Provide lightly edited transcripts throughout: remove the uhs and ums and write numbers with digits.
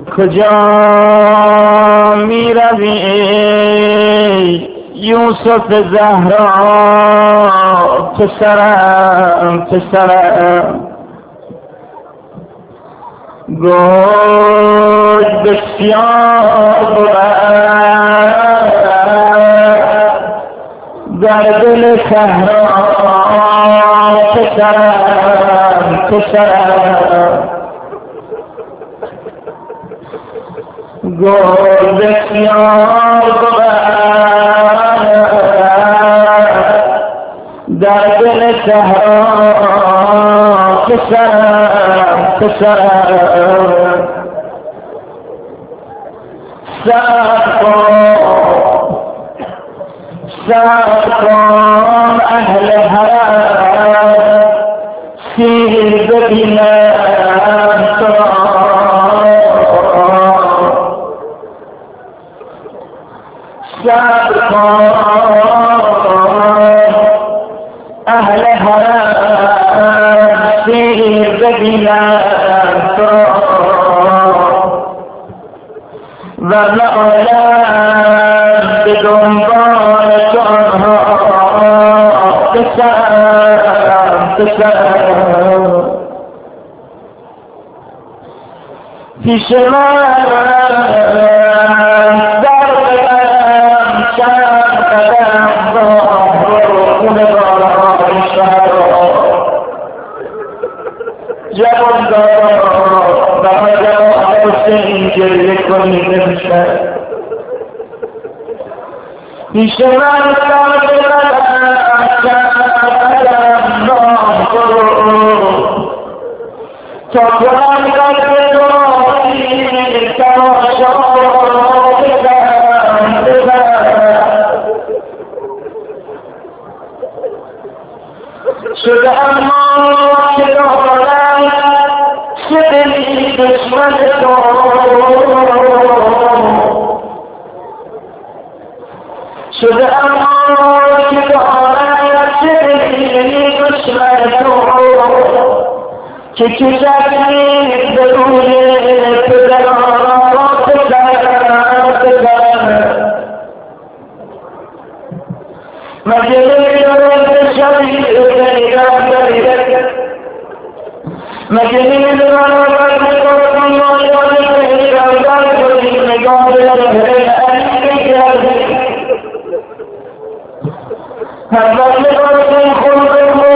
کجا می روی یوسف زهرا پسرم پسرم گوش بسیار بود در دل صحرا پسرم پسرم گل بسیار بود در دل صحرا پسرم پسرم صبر کن اهل حرم سیر ببینم تو صبر کن اهل حرم سیر ببینم تو و لعالم به دنبال تو آنها پسرم پسرم پیش من در قدم چند قدم راه خونه باران شهر جوان دار و جوان حسین گریه کنی نمیشه پیش من در قدم چند قدم راه تا کنم قلب داری تماشا بزن شده اما که دارم چه دلی دشمن تو شده اما که دارم چه دلی دشمن تو که کشتی به روی پدران پسرم مگه نیدارد شبیه بینم دارید مگه نیدارد میکنم یاد بینم دارید نگاه دارید علی کردید هر وقت باشم خود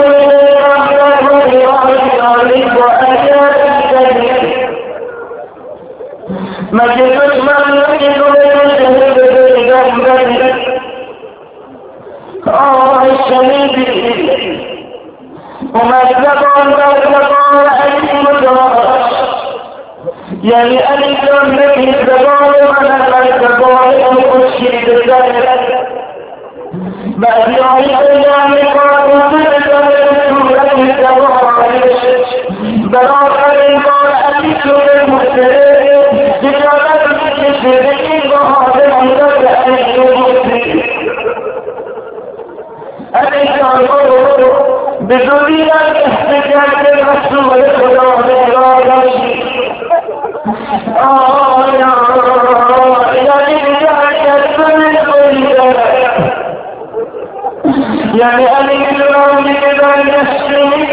مجھے دشمن کی اور شمیدی ومجدقون بجدقون علیم دار یعنی علیکم نبی زبان من مجدقون مشکل دار بعدی آئی ایامی قادم سورت زبان برابر انگار علیکم المسلم جلالت شرکی بحاضر اندر علیکم علیکم بذریت احتجاج رسول خدا بگرادشی آیا یعنی بجاید سنت بلیدر یعنی علیکم بگرد نشمی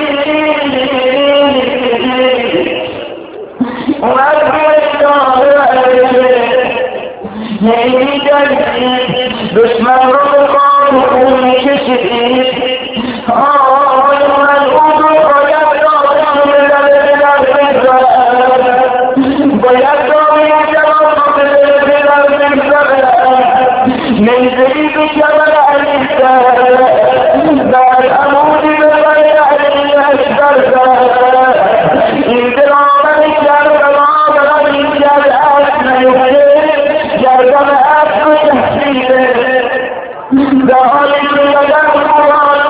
دشمن رو قانون کشید آی من اون رو باید دادم باید دامی جواب نیزهی بشور علی در عمودی بغیر علی اشتر این درامن کربلا غنی جرعت نیفته جردم عصر تحصیله در حالی که لگم قرآن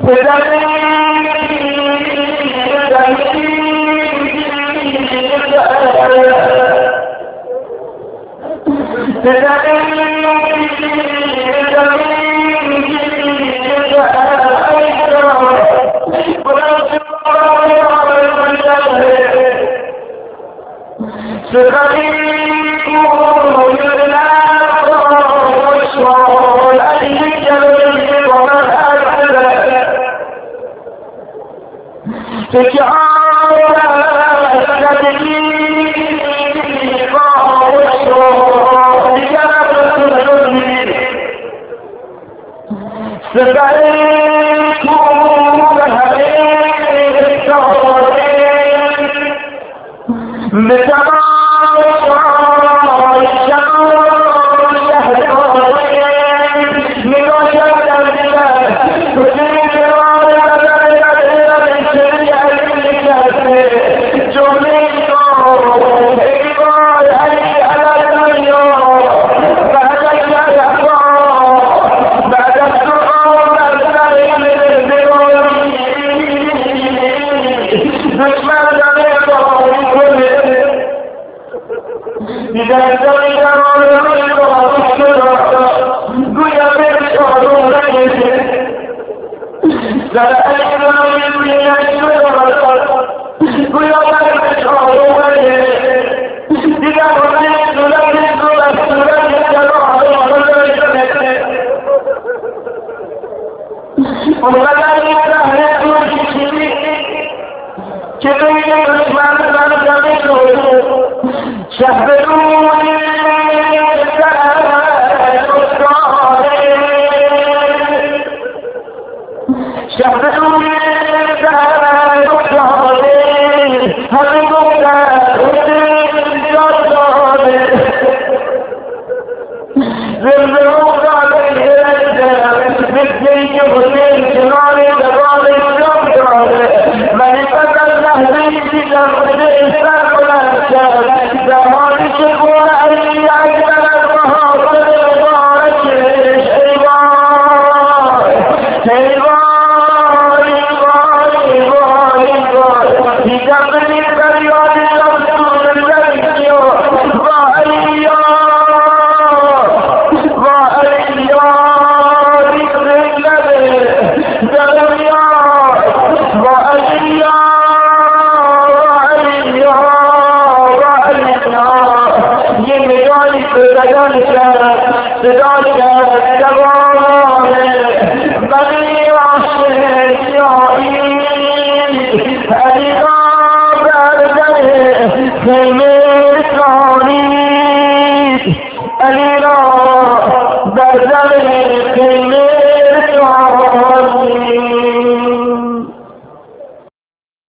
Alina,